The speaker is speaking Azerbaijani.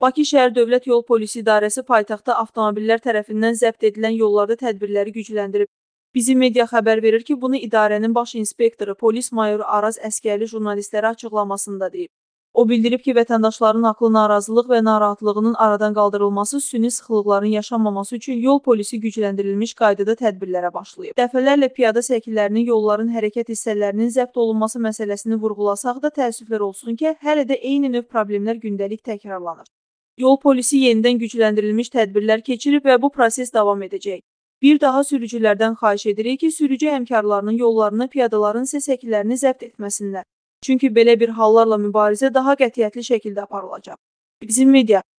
Bakı şəhər Dövlət Yol Polisi İdarəsi paytaxtda avtomobillər tərəfindən zəbt edilən yollarda tədbirləri gücləndirib. Bizim media xəbər verir ki, bunu idarənin baş inspektoru, polis mayoru Araz Əskərli jurnalistlərə açıqlamasında deyib. O bildirib ki, vətəndaşların haqlı narazılıq və narahatlığının aradan qaldırılması, süni sıxlıqların yaşanmaması üçün yol polisi gücləndirilmiş qaydada tədbirlərə başlayıb. Dəfələrlə piyada səkkilərinin yolların hərəkət hissələrinin zəbt olunması məsələsini vurğulasaq da təəssüflər olsun ki, hələ də eyni növ problemlər gündəlik təkrarlanır. Yol polisi yenidən gücləndirilmiş tədbirlər keçirib və bu proses davam edəcək. Bir daha sürücülərdən xahiş edirik ki, sürücü həmkarlarının yollarını, piyadaların isə səkilərini zəbt etməsinlər. Çünki belə bir hallarla mübarizə daha qətiyyətli şəkildə aparılacaq. Bizim media